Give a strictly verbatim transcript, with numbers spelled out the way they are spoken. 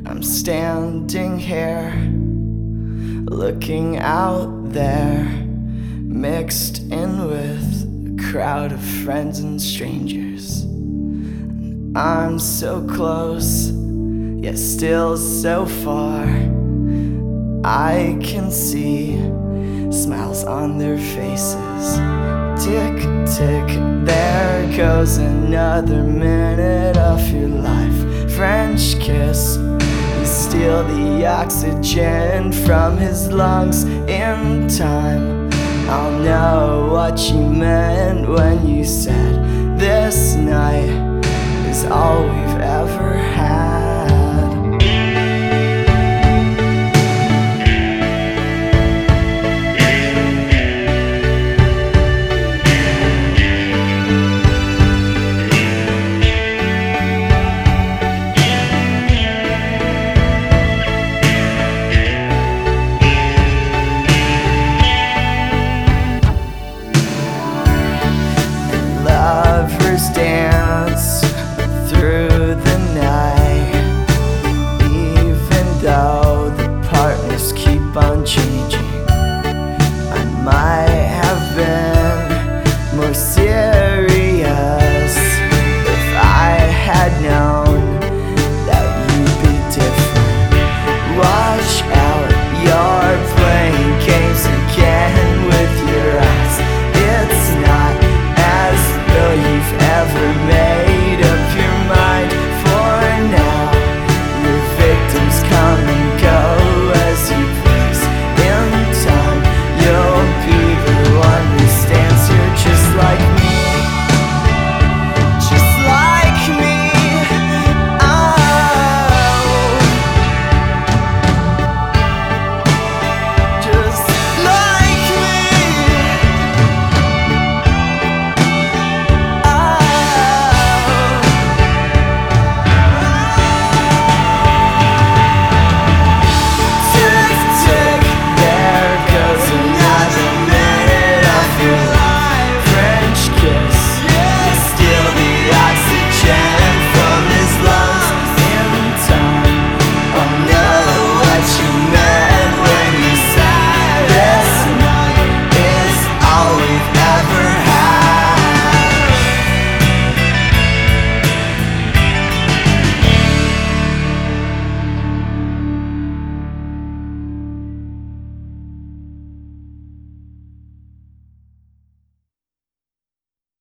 I'm standing here, looking out there, mixed in with a crowd of friends and strangers. I'm so close, yet still so far. I can see smiles on their faces. Tick, tick, there goes another minute of your life. French kiss, you steal the oxygen from his lungs. In time, I'll know what you meant when you said this night is all we've ever had.